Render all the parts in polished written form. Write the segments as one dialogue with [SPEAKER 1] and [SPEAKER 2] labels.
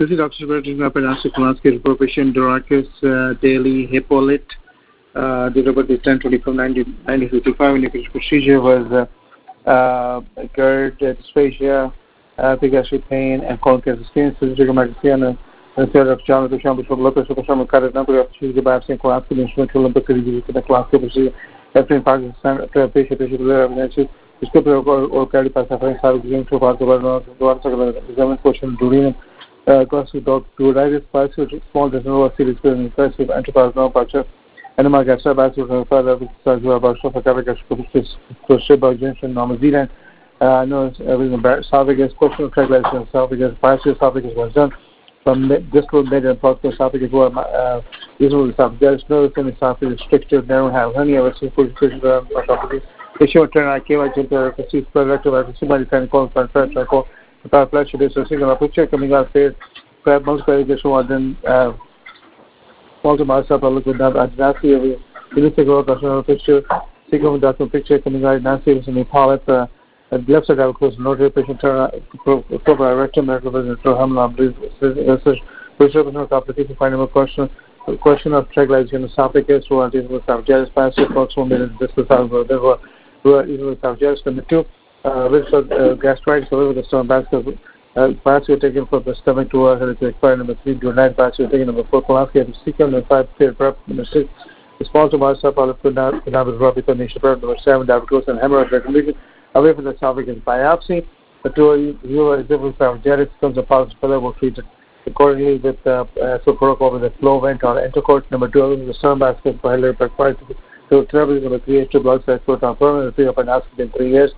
[SPEAKER 1] This is Dr. Sebastian Papanastic Kulansky, Profession Doracus Daily Hippolyte. Date of birth is 10/24/1955. And the procedure was GERD, dysphagia, gastric pain, and colon cancer skin. Surgical magazine and third of John the Chamber for Lopez of the Summer Carrot number of choose the biopsy and Kulansky instrumental Olympic review to the Kulansky procedure. After in Pakistan, after a patient evidence. Descriptive or carried by suffering salvaging to parts of the examined portion during crossing dog fluoritis, passive small descent series with passive antiplasma puncture, animal gastro passive further with surgery about sophaceous by junction normal no esophagus question of triglycerides esophagus passive esophagus was done from distal mid and proximal esophagus usually esophagus nervous and esophagus stricture narrow have hernia with esophagus. Issue turn I came out into the seat productive as somebody can call for tricycle. The power flash is a single picture coming out there. Grab multiple addition one then multiple myself. I look with that at Nancy. We look at the picture. Single document picture coming out. Nancy was in the palette. Left side of course, notary patient turn proper rectum, medical vision, hamla, research, personal complication, final question of triglycerides esophagus, who are dealing with esophagus, passive, proximal mid, distal esophagus. Who are easily esophagus. Number two, gastritis, however, the stomach biopsy taken from the stomach to expire. Number three, duodenal biopsy taken. Number four, Kulansky to sequence. Number five, period prep. Number six, response to myself, could not with Robbie nation prep. Number seven, diabetes and hemorrhage recommendation away from the esophagus biopsy. The two, zero is different esophagitis becomes a positive filler will treat it accordingly with so protocol with a flow vent or entercourt. Number two, the stomach basket for health required to therapy. Number three, is 2 blood cells for permanent three up and asked in 3 years.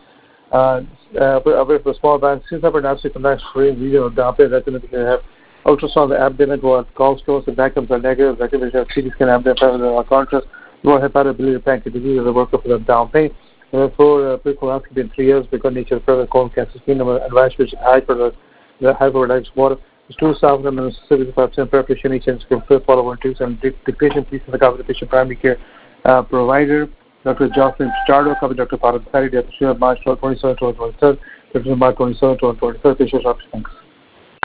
[SPEAKER 1] Away from small band, since upper nasty connects free region of the upper recommended to have ultrasound the abdomen or gallstones, the vacuums are negative, recommended to have CT scan abdomen or contrast, more hepatobiliary pancreas disease as a workup for the down pain. Number four, pre-colonoscopy in 3 years because nature of further colon cancer skin. Number advice which is high for the hyperodiabetes water. There's 2 south and 75% preparation each and follow 1 2 and dictation piece of the cover the patient primary care provider. Dr. Jocelyn Pichardo, cover Dr. Paradipati, March 27, 2023, Dr. March 27, 2023, Thanks.